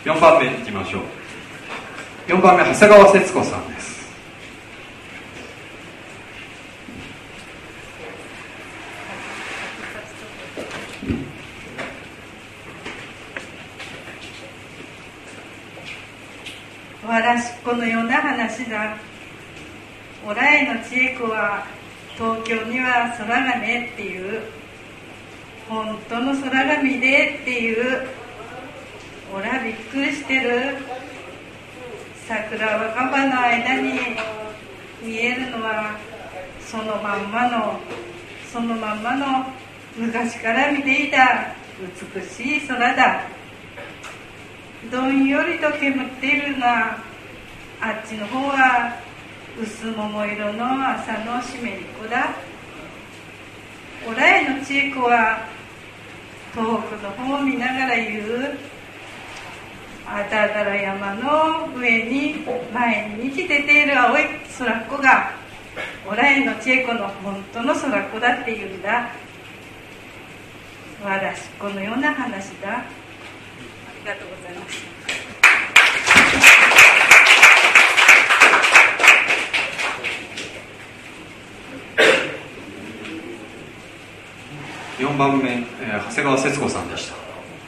4番目いきましょう。4番目、長谷川節子さんです。 わらしっこのような話だ。おらいの千恵子は東京には空がねっていう、本当の空が見でっていう、おらびっくりしてる。桜若葉の間に見えるのはそのまんまの昔から見ていた美しい空だ。どんよりと煙っているが、あっちの方は薄桃色の朝の湿り子だ。おらいの千恵子は遠くの方を見ながら言う。あだだら山の上に毎日出ている青い空っ子がおらいの千恵子の本当の空っ子だっていうんだ。わらしっこのような話だ。ありがとうございます。 4番目、長谷川節子さんでした。